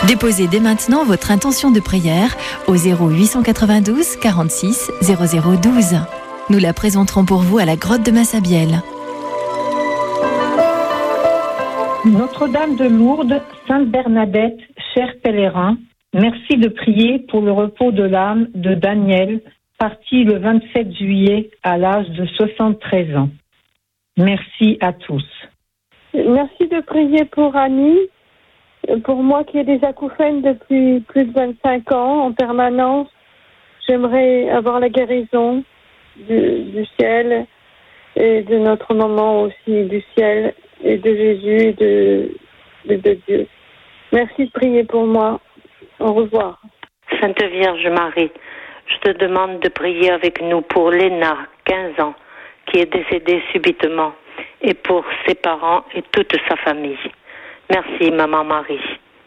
Déposez dès maintenant votre intention de prière au 0892 46 0012. Nous la présenterons pour vous à la grotte de Massabielle. Notre-Dame de Lourdes, Sainte Bernadette, chers pèlerins, merci de prier pour le repos de l'âme de Daniel, parti le 27 juillet à l'âge de 73 ans. Merci à tous. Merci de prier pour Annie, pour moi qui ai des acouphènes depuis plus de 25 ans en permanence. J'aimerais avoir la guérison du ciel et de notre maman aussi du ciel et de Jésus et de Dieu. Merci de prier pour moi. Au revoir. Sainte Vierge Marie, je te demande de prier avec nous pour Léna, 15 ans, qui est décédée subitement, et pour ses parents et toute sa famille. Merci, Maman Marie.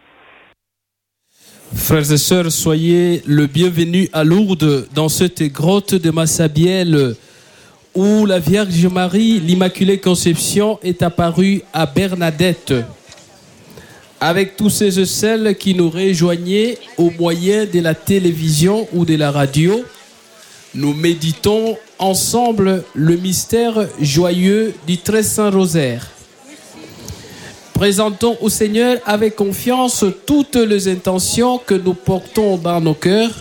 Frères et sœurs, soyez le bienvenu à Lourdes, dans cette grotte de Massabielle, où la Vierge Marie, l'Immaculée Conception, est apparue à Bernadette. Avec tous ceux et celles qui nous rejoignaient au moyen de la télévision ou de la radio, nous méditons ensemble le mystère joyeux du Très Saint Rosaire. Présentons au Seigneur avec confiance toutes les intentions que nous portons dans nos cœurs,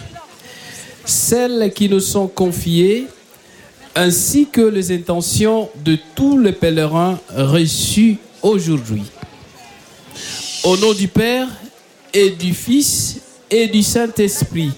celles qui nous sont confiées, ainsi que les intentions de tous les pèlerins reçus aujourd'hui. Au nom du Père et du Fils et du Saint-Esprit,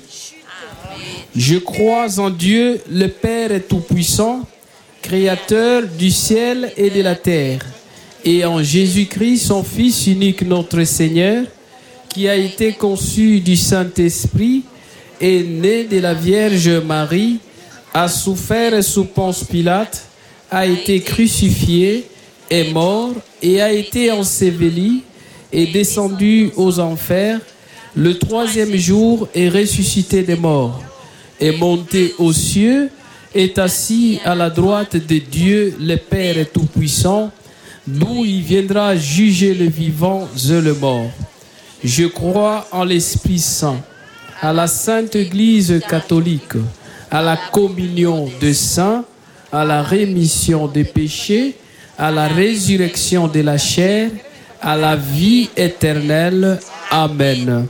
je crois en Dieu, le Père Tout-Puissant, Créateur du ciel et de la terre, et en Jésus-Christ, son Fils unique, notre Seigneur, qui a été conçu du Saint-Esprit, est né de la Vierge Marie, a souffert sous Ponce Pilate, a été crucifié, est mort et a été enseveli, est descendu aux enfers, le troisième jour est ressuscité des morts, est monté aux cieux, est assis à la droite de Dieu, le Père Tout-Puissant, d'où il viendra juger les vivants et les morts. Je crois en l'Esprit Saint, à la Sainte Église catholique, à la communion des saints, à la rémission des péchés, à la résurrection de la chair, à la vie éternelle. Amen.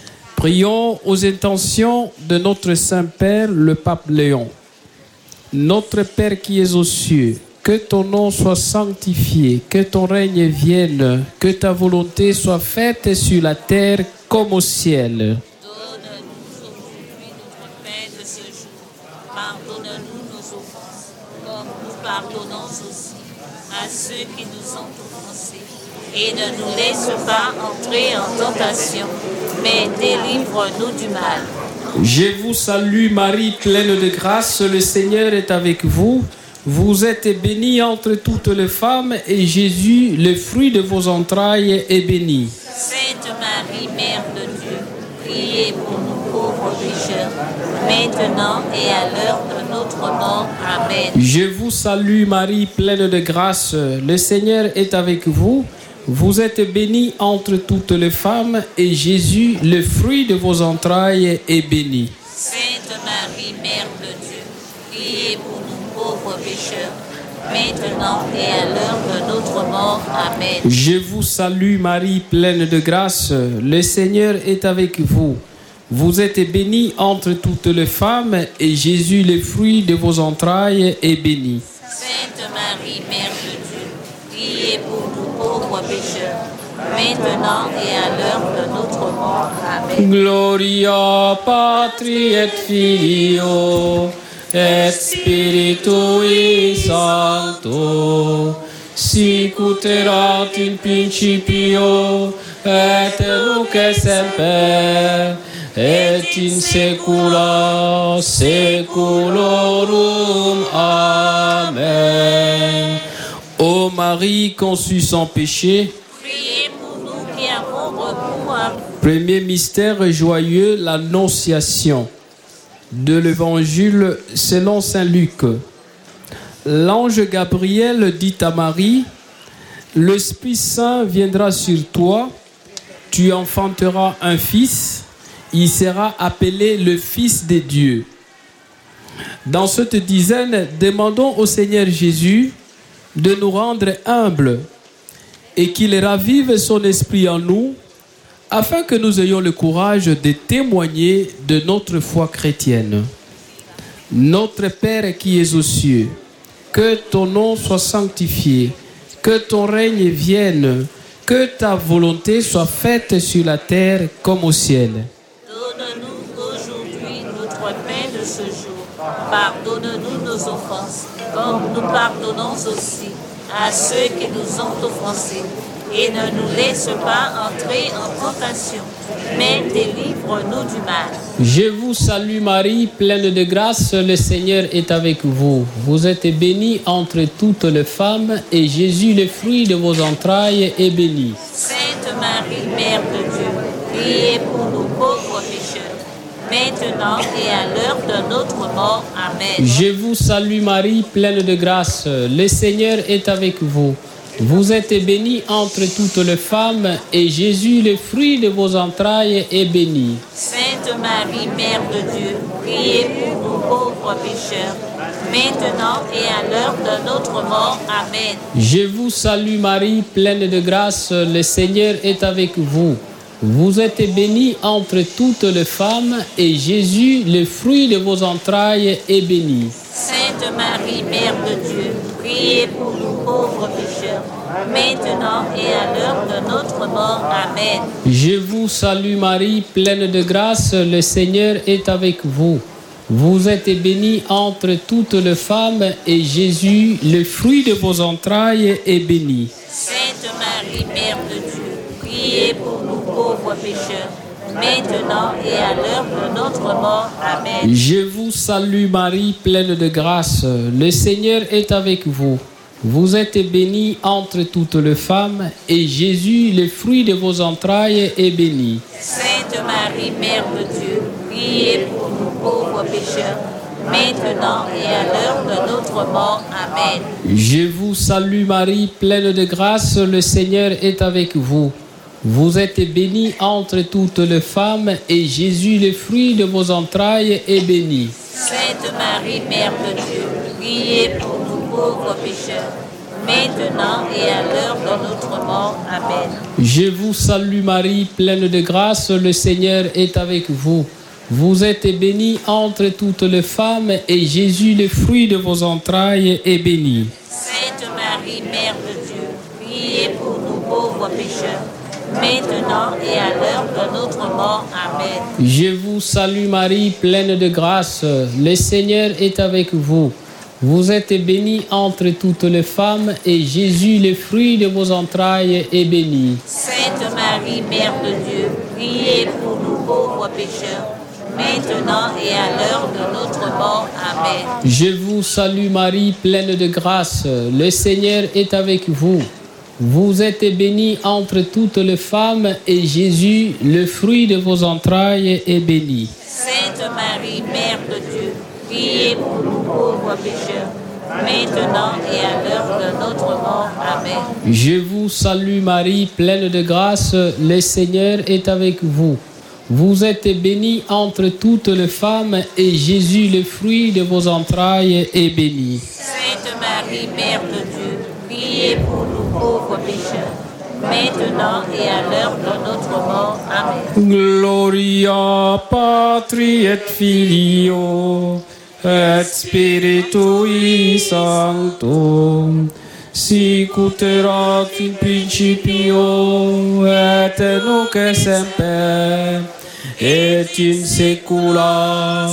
Prions aux intentions de notre Saint-Père, le Pape Léon. Notre Père qui es aux cieux, que ton nom soit sanctifié, que ton règne vienne, que ta volonté soit faite sur la terre comme au ciel. Donne-nous aujourd'hui notre pain de ce jour. Pardonne-nous nos offenses, comme nous pardonnons aussi à ceux qui nous ont offensés. Et ne nous laisse pas entrer en tentation, mais délivre-nous du mal. Je vous salue Marie, pleine de grâce, le Seigneur est avec vous. Vous êtes bénie entre toutes les femmes, et Jésus, le fruit de vos entrailles, est béni. Sainte Marie, Mère de Dieu, priez pour nous pauvres pécheurs, maintenant et à l'heure de notre mort. Amen. Je vous salue Marie, pleine de grâce, le Seigneur est avec vous. Vous êtes bénie entre toutes les femmes, et Jésus, le fruit de vos entrailles, est béni. Sainte Marie, Mère de Dieu, priez pour nous pauvres pécheurs, maintenant et à l'heure de notre mort. Amen. Je vous salue Marie, pleine de grâce, le Seigneur est avec vous. Vous êtes bénie entre toutes les femmes, et Jésus, le fruit de vos entrailles, est béni. Sainte Marie, Mère de Dieu, priez pour nous pauvres pécheurs, maintenant et à l'heure de notre mort. Amen. Gloria Patri et Filio et Spiritui Sancto, sic ut erat in principio et nunc et semper et in saecula saeculorum. Amen. Ô Marie conçue sans péché, Priez pour nous qui avons recours à vous. premier mystère joyeux, l'Annonciation de l'Évangile selon saint Luc. L'ange Gabriel dit à Marie, l'Esprit Saint viendra sur toi tu enfanteras un fils, il sera appelé le Fils de Dieu. Dans cette dizaine, demandons au Seigneur Jésus de nous rendre humbles et qu'il ravive son esprit en nous, afin que nous ayons le courage de témoigner de notre foi chrétienne. Notre Père qui es aux cieux, que ton nom soit sanctifié, que ton règne vienne, que ta volonté soit faite sur la terre comme au ciel. Donne-nous aujourd'hui notre pain de ce jour. Pardonne-nous nos offenses, comme nous pardonnons aussi à ceux qui nous ont offensés. Et ne nous laisse pas entrer en tentation, mais délivre-nous du mal. Je vous salue Marie, pleine de grâce, le Seigneur est avec vous. Vous êtes bénie entre toutes les femmes, et Jésus, le fruit de vos entrailles, est béni. Sainte Marie, Mère de Dieu, priez pour nous pauvres pécheurs, maintenant et à l'heure de notre mort. Amen. Je vous salue Marie, pleine de grâce, le Seigneur est avec vous. Vous êtes bénie entre toutes les femmes, et Jésus, le fruit de vos entrailles, est béni. Sainte Marie, Mère de Dieu, priez pour nous pauvres pécheurs, maintenant et à l'heure de notre mort. Amen. Je vous salue Marie, pleine de grâce, le Seigneur est avec vous. Vous êtes bénie entre toutes les femmes, et Jésus, le fruit de vos entrailles, est béni. Sainte Marie, Mère de Dieu, priez pour nous pauvres pécheurs, maintenant et à l'heure de notre mort. Amen. Je vous salue Marie, pleine de grâce, le Seigneur est avec vous. Vous êtes bénie entre toutes les femmes, et Jésus, le fruit de vos entrailles, est béni. Sainte Marie, Mère de Dieu, priez pour nous pauvres pécheurs, maintenant et à l'heure de notre mort. Amen. Je vous salue Marie, pleine de grâce, le Seigneur est avec vous. Vous êtes bénie entre toutes les femmes, et Jésus, le fruit de vos entrailles, est béni. Sainte Marie, Mère de Dieu, priez pour nous pauvres pécheurs, maintenant et à l'heure de notre mort. Amen. Je vous salue Marie, pleine de grâce, le Seigneur est avec vous. Vous êtes bénie entre toutes les femmes, et Jésus, le fruit de vos entrailles, est béni. Sainte Marie, Mère de Dieu, priez pour nous pauvres pécheurs, maintenant et à l'heure de notre mort. Amen. Je vous salue Marie, pleine de grâce, le Seigneur est avec vous. Vous êtes bénie entre toutes les femmes, et Jésus, le fruit de vos entrailles, est béni. Sainte Marie, Mère de Dieu, priez pour nous pauvres pécheurs, maintenant et à l'heure de notre mort. Amen. Je vous salue Marie, pleine de grâce, le Seigneur est avec vous. Vous êtes bénie entre toutes les femmes, et Jésus, le fruit de vos entrailles, est béni. Sainte Marie, Mère de Dieu, priez pour nous pauvres pécheurs, maintenant et à l'heure de notre mort. Amen. Je vous salue Marie, pleine de grâce, le Seigneur est avec vous. Vous êtes bénie entre toutes les femmes, et Jésus, le fruit de vos entrailles, est béni. Sainte Marie, Mère de Dieu, priez pour nous pauvres pécheurs, maintenant et à l'heure de notre mort. Amen. Je vous salue Marie, pleine de grâce, le Seigneur est avec vous. Vous êtes bénie entre toutes les femmes, et Jésus, le fruit de vos entrailles, est béni. Sainte Marie, Mère de Dieu, priez pour nous pauvres pécheurs, maintenant et à l'heure de notre mort. Amen. Gloria Patri et Filio et Spiritui Sancto, sic ut erat in principio et nunc et semper et in saecula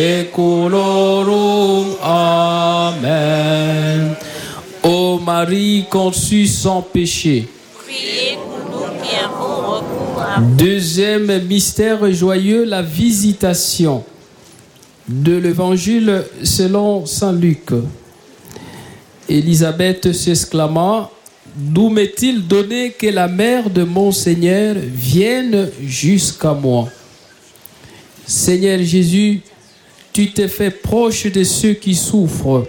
saeculorum. Amen. Ô Marie conçue sans péché. Priez pour nous qui avons recours à vous. Deuxième mystère joyeux, la visitation de l'évangile selon saint Luc. Élisabeth s'exclama: d'où m'est-il donné que la mère de mon Seigneur vienne jusqu'à moi? Seigneur Jésus, tu t'es fait proche de ceux qui souffrent.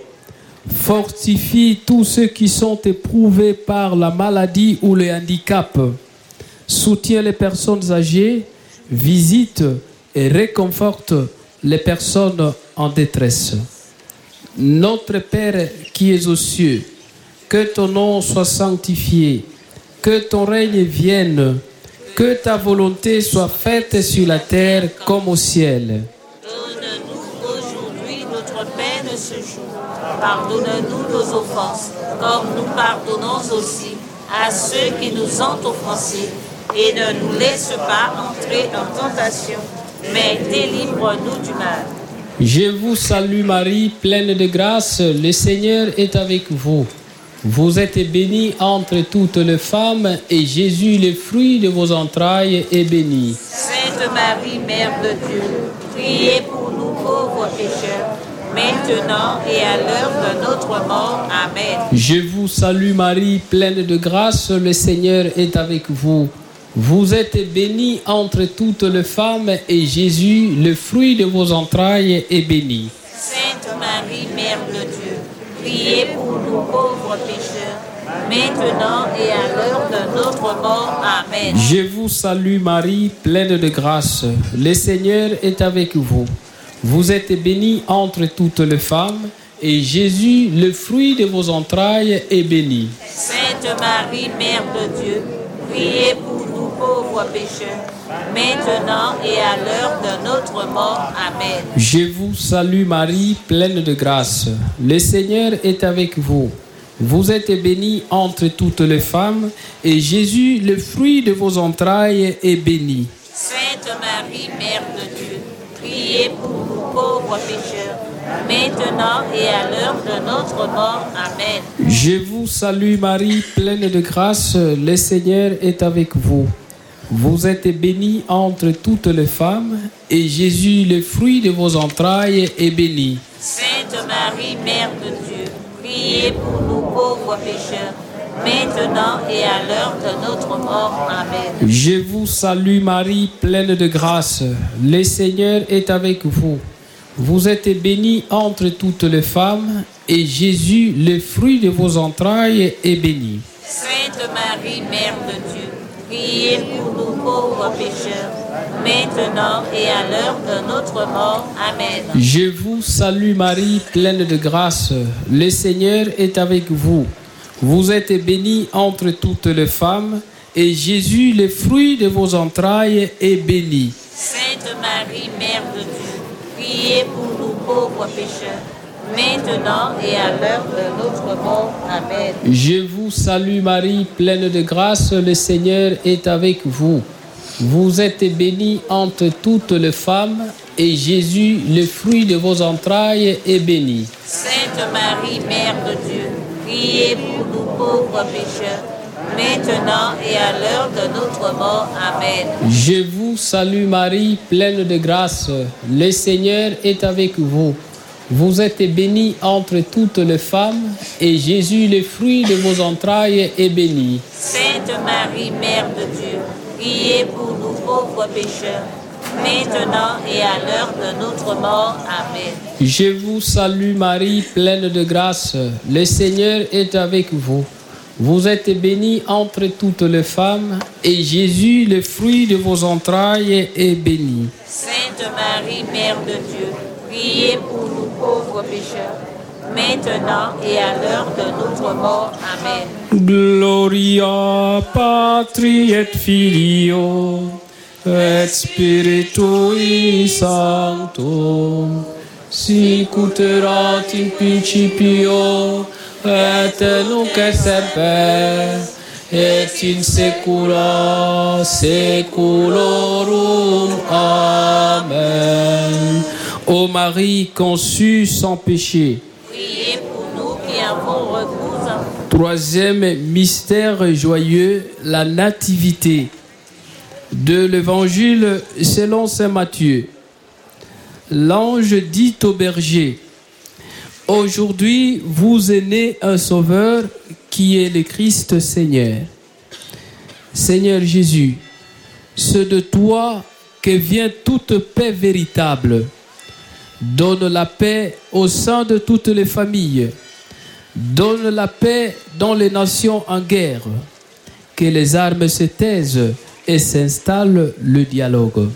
Fortifie tous ceux qui sont éprouvés par la maladie ou le handicap. soutiens les personnes âgées, visite et réconforte les personnes en détresse. Notre Père qui es aux cieux, que ton nom soit sanctifié, que ton règne vienne, que ta volonté soit faite sur la terre comme au ciel. Donne-nous aujourd'hui notre pain de ce jour. Pardonne-nous nos offenses, comme nous pardonnons aussi à ceux qui nous ont offensés. Et ne nous laisse pas entrer en tentation, mais délivre-nous du mal. Je vous salue Marie, pleine de grâce, le Seigneur est avec vous. Vous êtes bénie entre toutes les femmes, et Jésus, le fruit de vos entrailles, est béni. Sainte Marie, Mère de Dieu, priez pour nous pauvres pécheurs, maintenant et à l'heure de notre mort. Amen. Je vous salue Marie, pleine de grâce, le Seigneur est avec vous. Vous êtes bénie entre toutes les femmes, et Jésus, le fruit de vos entrailles, est béni. Sainte Marie, Mère de Dieu, priez pour nous pauvres pécheurs, maintenant et à l'heure de notre mort. Amen. Je vous salue Marie, pleine de grâce, le Seigneur est avec vous. Vous êtes bénie entre toutes les femmes, et Jésus, le fruit de vos entrailles, est béni. Sainte Marie, Mère de Dieu, priez pour nous pauvres pécheurs, maintenant et à l'heure de notre mort. Amen. Je vous salue Marie, pleine de grâce, le Seigneur est avec vous. Vous êtes bénie entre toutes les femmes, et Jésus, le fruit de vos entrailles, est béni. Sainte Marie, Mère de Dieu, priez pour nous pauvres pécheurs, maintenant et à l'heure de notre mort. Amen. Je vous salue Marie, pleine de grâce, le Seigneur est avec vous. Vous êtes bénie entre toutes les femmes, et Jésus, le fruit de vos entrailles, est béni. Sainte Marie, Mère de Dieu, priez pour nous pauvres pécheurs, maintenant et à l'heure de notre mort. Amen. Je vous salue Marie, pleine de grâce, le Seigneur est avec vous. Vous êtes bénie entre toutes les femmes, et Jésus, le fruit de vos entrailles, est béni. Sainte Marie, Mère de Dieu, priez pour nous pauvres pécheurs, maintenant et à l'heure de notre mort. Amen. Je vous salue Marie, pleine de grâce, le Seigneur est avec vous. Vous êtes bénie entre toutes les femmes, et Jésus, le fruit de vos entrailles, est béni. Sainte Marie, Mère de Dieu, priez pour nous pauvres pécheurs, maintenant et à l'heure de notre mort. Amen. Je vous salue Marie, pleine de grâce, le Seigneur est avec vous. Vous êtes bénie entre toutes les femmes, et Jésus, le fruit de vos entrailles, est béni. Sainte Marie, Mère de Dieu, priez pour nous pauvres pécheurs, maintenant et à l'heure de notre mort. Amen. Je vous salue Marie, pleine de grâce, le Seigneur est avec vous. Vous êtes bénie entre toutes les femmes, et Jésus, le fruit de vos entrailles, est béni. Sainte Marie, Mère de Dieu, priez pour nous pauvres pécheurs, maintenant et à l'heure de notre mort. Amen. Je vous salue Marie, pleine de grâce, le Seigneur est avec vous. Vous êtes bénie entre toutes les femmes, et Jésus, le fruit de vos entrailles, est béni. Sainte Marie, Mère de Dieu, priez pour nous pauvres pécheurs, maintenant et à l'heure de notre mort. Amen. Gloria Patri et Filio et Spiritui Sancto, sic ut erat in principio et nunc et semper et in saecula saeculorum. Amen. Ô Marie conçue sans péché. Priez pour nous qui avons recours en vous. Troisième mystère joyeux, la nativité. De l'Évangile selon saint Matthieu. L'ange dit au berger: aujourd'hui vous est né un sauveur qui est le Christ Seigneur. Seigneur Jésus, c'est de toi que vient toute paix véritable. Donne la paix au sein de toutes les familles. Donne la paix dans les nations en guerre. Que les armes se taisent et s'installe le dialogue.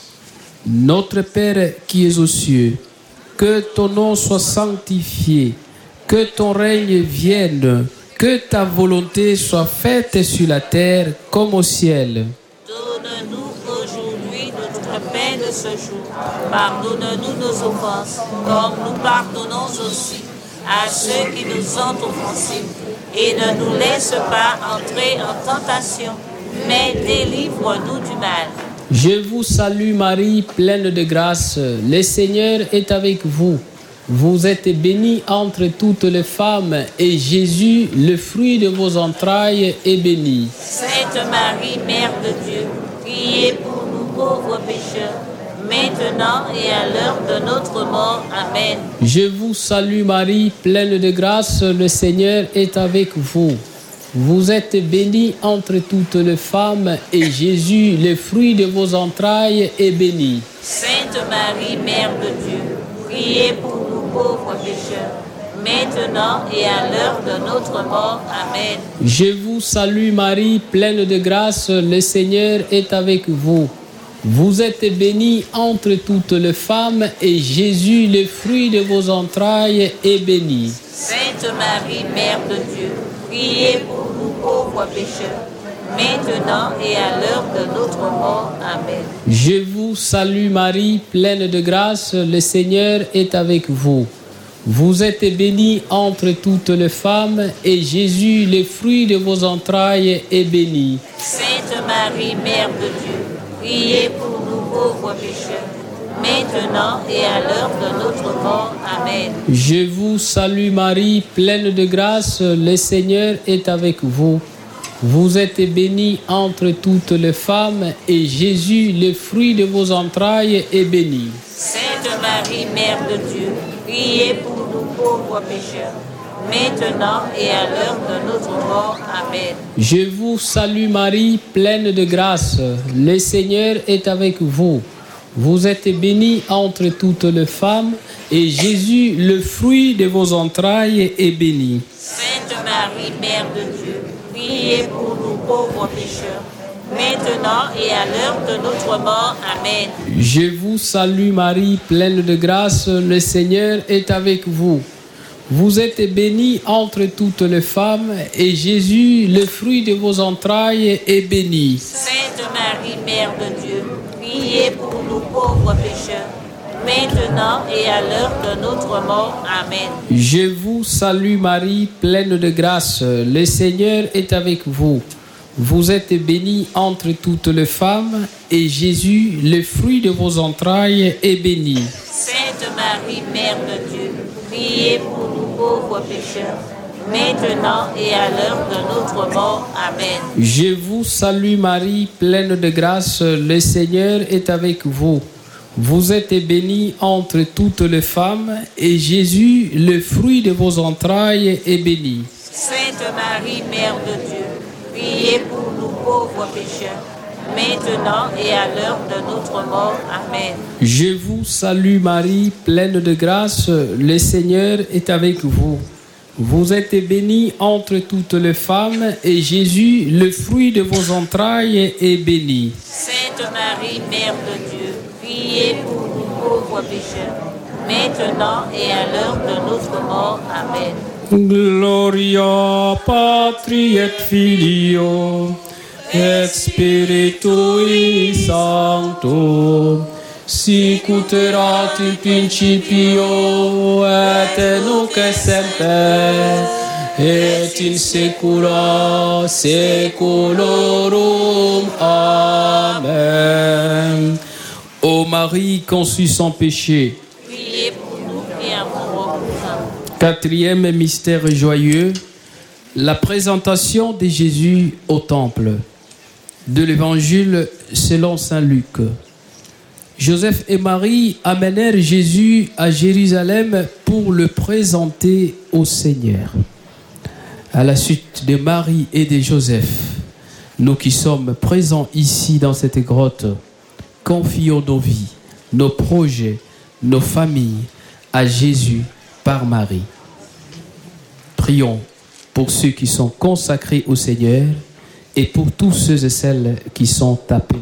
Notre Père qui es aux cieux, que ton nom soit sanctifié, que ton règne vienne, que ta volonté soit faite sur la terre comme au ciel. Donne-nous aujourd'hui notre pain de ce jour. Pardonne-nous nos offenses, comme nous pardonnons aussi à ceux qui nous ont offensés. Et ne nous laisse pas entrer en tentation, mais délivre-nous du mal. Je vous salue Marie, pleine de grâce. Le Seigneur est avec vous. Vous êtes bénie entre toutes les femmes, et Jésus, le fruit de vos entrailles, est béni. Sainte Marie, Mère de Dieu, priez pour nous pauvres pécheurs, maintenant et à l'heure de notre mort. Amen. Je vous salue Marie, pleine de grâce. Le Seigneur est avec vous. Vous êtes bénie entre toutes les femmes, et Jésus, le fruit de vos entrailles, est béni. Sainte Marie, Mère de Dieu, priez pour nous pauvres pécheurs, maintenant et à l'heure de notre mort. Amen. Je vous salue Marie, pleine de grâce. Le Seigneur est avec vous. Vous êtes bénie entre toutes les femmes, et Jésus, le fruit de vos entrailles, est béni. Sainte Marie, Mère de Dieu, priez pour nous pauvres pécheurs, maintenant et à l'heure de notre mort. Amen. Je vous salue Marie, pleine de grâce. Le Seigneur est avec vous. Vous êtes bénie entre toutes les femmes, et Jésus, le fruit de vos entrailles, est béni. Sainte Marie, Mère de Dieu, priez pour nous pauvres pécheurs, maintenant et à l'heure de notre mort. Amen. Je vous salue Marie, pleine de grâce. Le Seigneur est avec vous. Vous êtes bénie entre toutes les femmes, et Jésus, le fruit de vos entrailles, est béni. Sainte Marie, Mère de Dieu, priez pour nous pauvres pécheurs, maintenant et à l'heure de notre mort. Amen. Je vous salue Marie, pleine de grâce. Le Seigneur est avec vous. Vous êtes bénie entre toutes les femmes, et Jésus, le fruit de vos entrailles, est béni. Sainte Marie, Mère de Dieu, priez pour nous pauvres pécheurs, maintenant et à l'heure de notre mort. Amen. Je vous salue Marie, pleine de grâce. Le Seigneur est avec vous. Vous êtes bénie entre toutes les femmes, et Jésus, le fruit de vos entrailles, est béni. Sainte Marie, Mère de Dieu, priez pour nous pauvres pécheurs, maintenant et à l'heure de notre mort. Amen. Je vous salue Marie, pleine de grâce. Le Seigneur est avec vous. Vous êtes bénie entre toutes les femmes, et Jésus, le fruit de vos entrailles, est béni. Sainte Marie, Mère de Dieu, priez pour nous pauvres pécheurs, maintenant et à l'heure de notre mort. Amen. Je vous salue Marie, pleine de grâce. Le Seigneur est avec vous. Vous êtes bénie entre toutes les femmes, et Jésus, le fruit de vos entrailles, est béni. Sainte Marie, Mère de Dieu, priez pour nous pauvres pécheurs, maintenant et à l'heure de notre mort. Amen. Je vous salue Marie, pleine de grâce. Le Seigneur est avec vous. Vous êtes bénie entre toutes les femmes, et Jésus, le fruit de vos entrailles, est béni. Sainte Marie, Mère de Dieu, priez pour nous pauvres pécheurs, maintenant et à l'heure de notre mort. Amen. Gloria Patri et Filio et Spiritui Sancto, sic ut erat in principio et nunc et semper et in saecula saeculorum. Amen. Ô Marie conçue sans péché, Priez pour nous et à vos saints. quatrième mystère joyeux, la présentation de Jésus au temple. De l'Évangile selon saint Luc. Joseph et Marie amenèrent Jésus à Jérusalem pour le présenter au Seigneur. À la suite de Marie et de Joseph, nous qui sommes présents ici dans cette grotte, confions nos vies, nos projets, nos familles à Jésus par Marie. Prions pour ceux qui sont consacrés au Seigneur et pour tous ceux et celles qui sont appelés.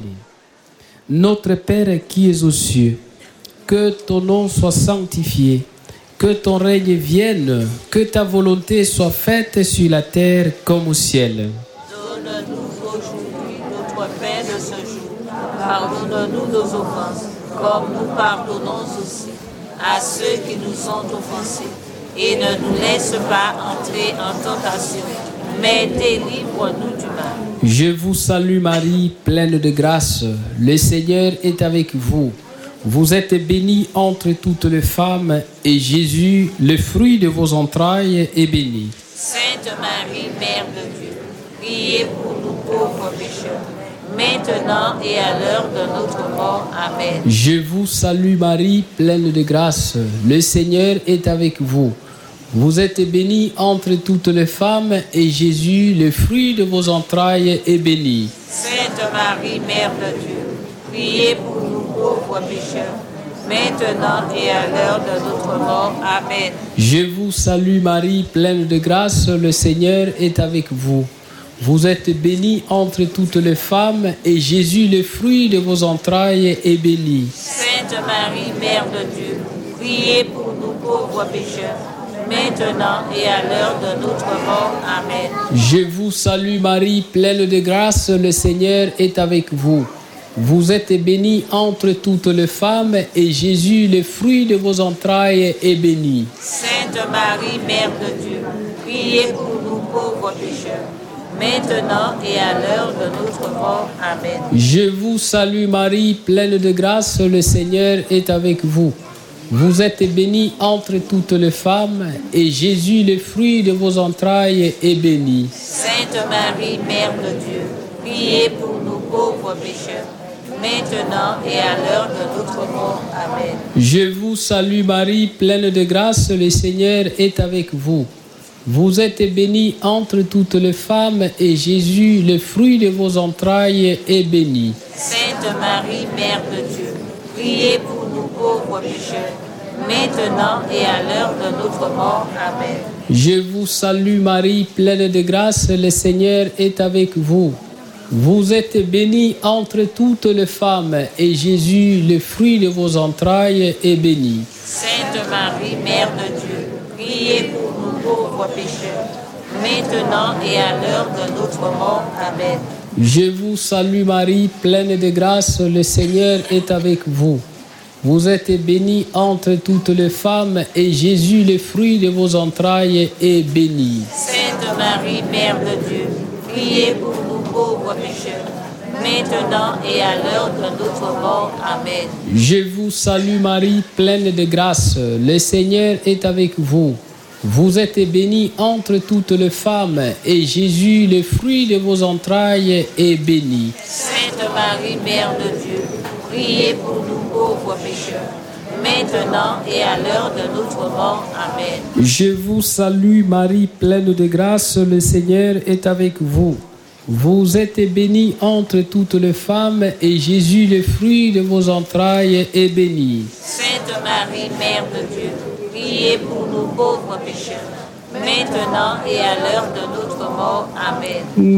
Notre Père qui es aux cieux, que ton nom soit sanctifié, que ton règne vienne, que ta volonté soit faite sur la terre comme au ciel. Donne-nous aujourd'hui notre pain de ce jour. Pardonne-nous nos offenses, comme nous pardonnons aussi à ceux qui nous ont offensés. Et ne nous laisse pas entrer en tentation, mais délivre-nous du mal. Je vous salue Marie, pleine de grâce. Le Seigneur est avec vous. Vous êtes bénie entre toutes les femmes, et Jésus, le fruit de vos entrailles, est béni. Sainte Marie, Mère de Dieu, priez pour nous pauvres pécheurs, maintenant et à l'heure de notre mort. Amen. Je vous salue Marie, pleine de grâce. Le Seigneur est avec vous. Vous êtes bénie entre toutes les femmes, et Jésus, le fruit de vos entrailles, est béni. Sainte Marie, Mère de Dieu, priez pour nous pauvres pécheurs, maintenant et à l'heure de notre mort. Amen. Je vous salue Marie, pleine de grâce. Le Seigneur est avec vous. Vous êtes bénie entre toutes les femmes, et Jésus, le fruit de vos entrailles, est béni. Sainte Marie, Mère de Dieu, priez pour nous pauvres pécheurs, maintenant et à l'heure de notre mort. Amen. Je vous salue Marie, pleine de grâce. Le Seigneur est avec vous. Vous êtes bénie entre toutes les femmes, et Jésus, le fruit de vos entrailles, est béni. Sainte Marie, Mère de Dieu, priez pour nous pauvres pécheurs, maintenant et à l'heure de notre mort. Amen. Je vous salue Marie, pleine de grâce. Le Seigneur est avec vous. Vous êtes bénie entre toutes les femmes, et Jésus, le fruit de vos entrailles, est béni. Sainte Marie, Mère de Dieu, priez pour nous pauvres pécheurs, maintenant et à l'heure de notre mort. Amen. Je vous salue Marie, pleine de grâce. Le Seigneur est avec vous. Vous êtes bénie entre toutes les femmes, et Jésus, le fruit de vos entrailles, est béni. Sainte Marie, Mère de Dieu, priez pour nous pauvres pécheurs, maintenant et à l'heure de notre mort. Amen. Je vous salue Marie, pleine de grâce. Le Seigneur est avec vous. Vous êtes bénie entre toutes les femmes, et Jésus, le fruit de vos entrailles, est béni. Sainte Marie, Mère de Dieu, priez pour nous pauvres pécheurs, maintenant et à l'heure de notre mort. Amen. Je vous salue Marie, pleine de grâce. Le Seigneur est avec vous. Vous êtes bénie entre toutes les femmes, et Jésus, le fruit de vos entrailles, est béni. Sainte Marie, Mère de Dieu, priez pour nous pauvres pécheurs, maintenant et à l'heure de notre mort. Amen. Je vous salue Marie, pleine de grâce. Le Seigneur est avec vous. Vous êtes bénie entre toutes les femmes, et Jésus, le fruit de vos entrailles, est béni. Sainte Marie, Mère de Dieu, priez pour nous pauvres pécheurs, maintenant et à l'heure de notre mort. Amen. Je vous salue Marie, pleine de grâce. Le Seigneur est avec vous. Vous êtes bénie entre toutes les femmes, et Jésus, le fruit de vos entrailles, est béni. Sainte Marie, Mère de Dieu, priez pour nous pauvres pécheurs, maintenant et à l'heure de notre mort. Amen.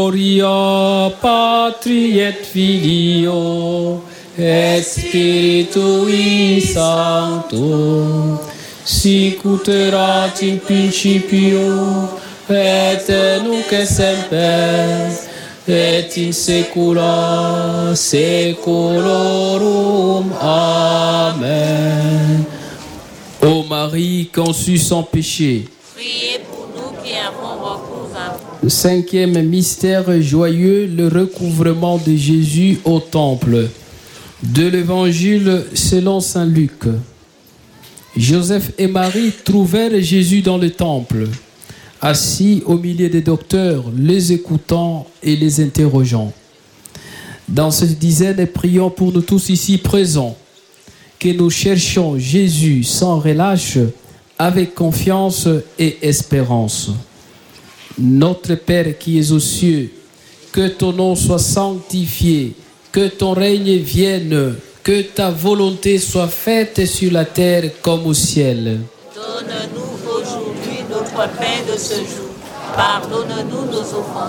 Gloria Patri et Filio et Spiritui Sancto, sic ut erat in principio et nunc et semper et in saecula saeculorum. Amen. Ô Marie conçue sans péché, Priez pour nous qui avons recours à vous. le cinquième mystère joyeux, le recouvrement de Jésus au temple. De l'Évangile selon saint Luc. Joseph et Marie trouvèrent Jésus dans le temple, assis au milieu des docteurs, les écoutant et les interrogeant. Dans cette dizaine, prions pour nous tous ici présents, que nous cherchions Jésus sans relâche, avec confiance et espérance. Notre Père qui es aux cieux, que ton nom soit sanctifié, que ton règne vienne, que ta volonté soit faite sur la terre comme au ciel. Donne-nous aujourd'hui notre pain de ce jour. Pardonne-nous nos offenses,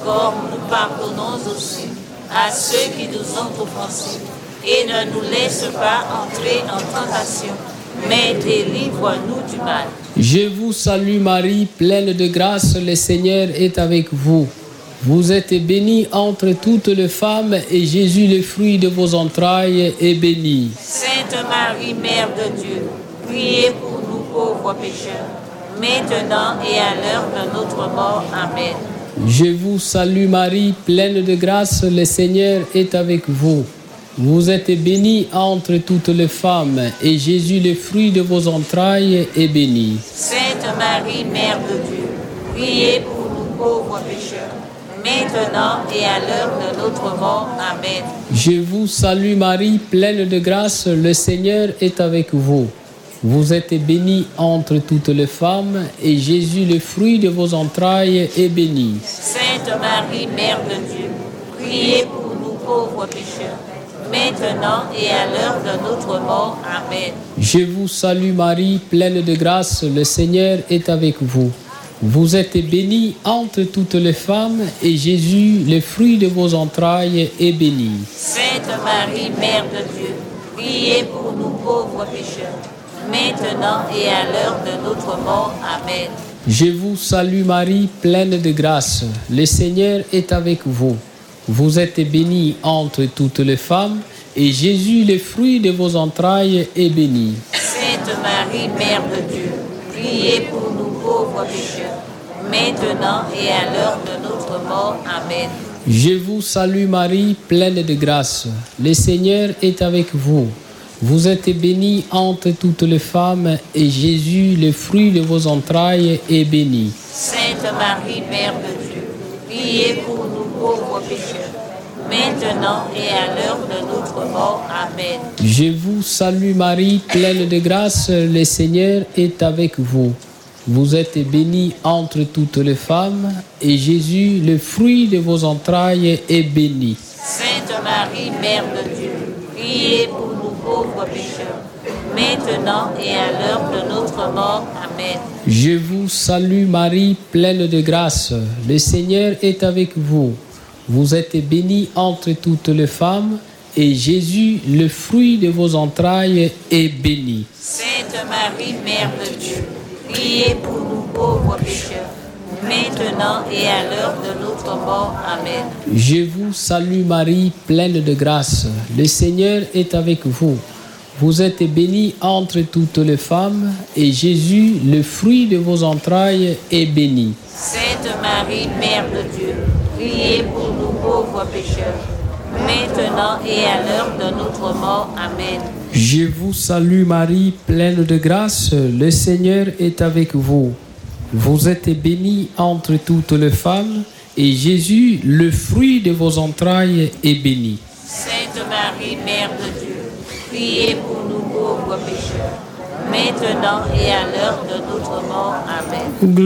comme nous pardonnons aussi à ceux qui nous ont offensés. Et ne nous laisse pas entrer en tentation, mais délivre-nous du mal. Je vous salue Marie, pleine de grâce, le Seigneur est avec vous. Vous êtes bénie entre toutes les femmes, et Jésus, le fruit de vos entrailles, est béni. Sainte Marie, Mère de Dieu, priez pour nous pauvres pécheurs, maintenant et à l'heure de notre mort. Amen. Je vous salue Marie, pleine de grâce, le Seigneur est avec vous. Vous êtes bénie entre toutes les femmes, et Jésus, le fruit de vos entrailles, est béni. Sainte Marie, Mère de Dieu, priez pour nous pauvres pécheurs, maintenant et à l'heure de notre mort. Amen. Je vous salue Marie, pleine de grâce, le Seigneur est avec vous. Vous êtes bénie entre toutes les femmes, et Jésus, le fruit de vos entrailles, est béni. Sainte Marie, Mère de Dieu, priez pour nous pauvres pécheurs, maintenant et à l'heure de notre mort. Amen. Je vous salue Marie, pleine de grâce, le Seigneur est avec vous. Vous êtes bénie entre toutes les femmes, et Jésus, le fruit de vos entrailles, est béni. Sainte Marie, Mère de Dieu, priez pour nous pauvres pécheurs, maintenant et à l'heure de notre mort. Amen. Je vous salue Marie, pleine de grâce, le Seigneur est avec vous. Vous êtes bénie entre toutes les femmes, et Jésus, le fruit de vos entrailles, est béni. Sainte Marie, Mère de Dieu, priez pour nous pauvres pécheurs, maintenant et à l'heure de notre mort. Amen. Je vous salue Marie, pleine de grâce, le Seigneur est avec vous. Vous êtes bénie entre toutes les femmes, et Jésus, le fruit de vos entrailles, est béni. Sainte Marie, Mère de Dieu, priez pour nous pauvres pécheurs, maintenant et à l'heure de notre mort. Amen. Je vous salue Marie, pleine de grâce, le Seigneur est avec vous. Vous êtes bénie entre toutes les femmes, et Jésus, le fruit de vos entrailles, est béni. Sainte Marie, Mère de Dieu, priez pour nous pauvres pécheurs, maintenant et à l'heure de notre mort. Amen. Je vous salue Marie, pleine de grâce, le Seigneur est avec vous. Vous êtes bénie entre toutes les femmes, et Jésus, le fruit de vos entrailles, est béni. Sainte Marie, Mère de Dieu, priez pour nous pauvres pécheurs, maintenant et à l'heure de notre mort. Amen. Je vous salue Marie, pleine de grâce, le Seigneur est avec vous. Vous êtes bénie entre toutes les femmes, et Jésus, le fruit de vos entrailles, est béni. Sainte Marie, Mère de Dieu, priez pour nous pauvres pécheurs, maintenant et à l'heure de notre mort. Amen. Je vous salue Marie, pleine de grâce, le Seigneur est avec vous. Vous êtes bénie entre toutes les femmes, et Jésus, le fruit de vos entrailles, est béni. Sainte Marie, Mère de Dieu, priez pour nous pauvres pécheurs, maintenant et à l'heure de notre mort. Amen.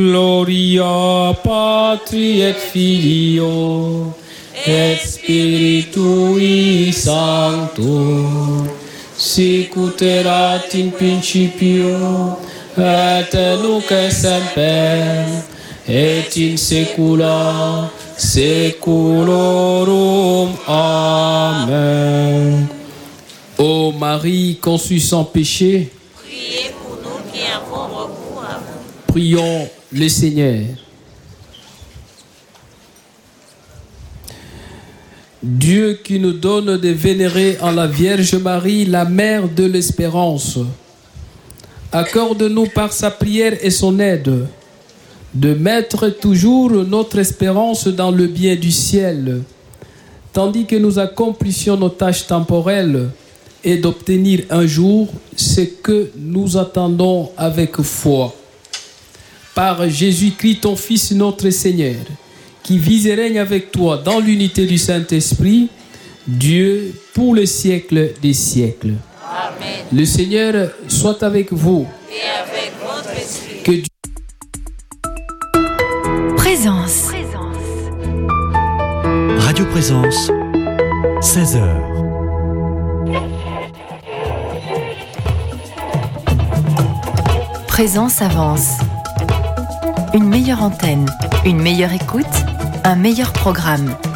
Gloria Patri et Filio et Spiritui Sancto, sic ut erat in principio et nunc et semper et in saecula saeculorum. Amen. Ô Marie conçue sans péché, Priez pour nous qui avons recours à vous. prions le Seigneur. Dieu qui nous donne de vénérer en la Vierge Marie, la mère de l'espérance, accorde-nous par sa prière et son aide de mettre toujours notre espérance dans le bien du ciel, tandis que nous accomplissions nos tâches temporelles, et d'obtenir un jour ce que nous attendons avec foi. Par Jésus-Christ, ton Fils, notre Seigneur, qui vit et règne avec toi dans l'unité du Saint-Esprit, Dieu, pour les siècles des siècles. Amen. Le Seigneur soit avec vous. Et avec votre esprit. Que Dieu... Présence. Radio Présence, 16h. Présence avance. Une meilleure antenne, une meilleure écoute, un meilleur programme.